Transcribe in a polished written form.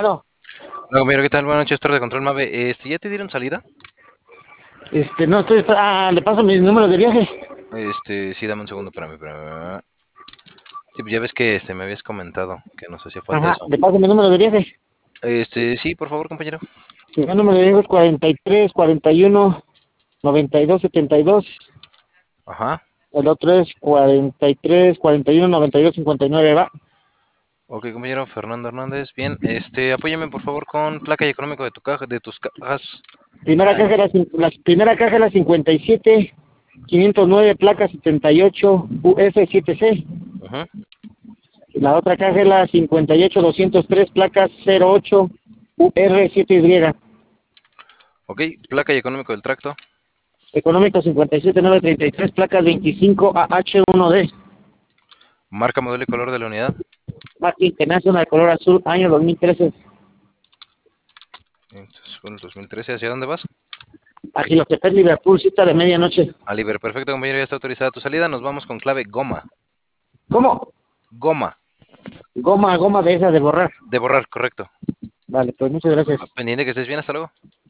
Bueno, Hola, compañero, ¿qué tal? Buenas noches, Torre de Control Mave. ¿Ya te dieron salida? no estoy. Le paso mi número de viaje. Sí, dame un segundo, espérame. Sí, pues ya ves que me habías comentado que nos hacía falta Ajá, eso. le paso mi número de viaje. Sí, por favor, compañero. Mi número de viaje es 43, 41, 92, 72. Ajá. El otro es 43, 41, 92, 59. Va. Ok, compañero, Fernando Hernández. Bien, apóyame, por favor, con placa y económico de tu caja, de tus cajas. Primera caja, la primera caja es la 57, 509, placa 78, UF7C. Ajá. La otra caja es la 58, 203, placa 08, UR7Y. Ok, placa y económico del tracto. Económico 57933, placas 25AH1D. Marca, modelo y color de la unidad. Marca International de color azul, año 2013. Entonces, con el 2013, ¿hacia dónde vas? Agilotepec, Liverpool, cita de medianoche. Aliber, perfecto, compañero, ya está autorizada tu salida. Nos vamos con clave goma. ¿Cómo? Goma. Goma de esa de borrar. De borrar, correcto. Vale, pues muchas gracias. Pendiente que estés bien, hasta luego.